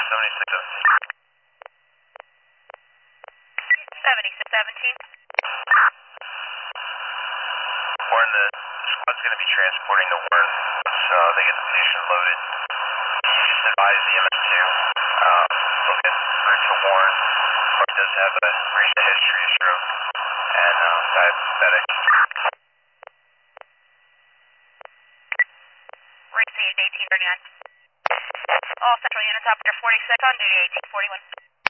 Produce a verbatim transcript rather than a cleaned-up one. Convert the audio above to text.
seventy-six seventeen. Warren, the squad's going to be transporting the Warren, so they get the patient loaded. Can you just advise the M S two? Um, look at route to Warren. Warren does have a recent history of stroke and um, diabetic. Received eighteen thirty-nine. All central units, operator forty-six on duty, eighteen forty-one.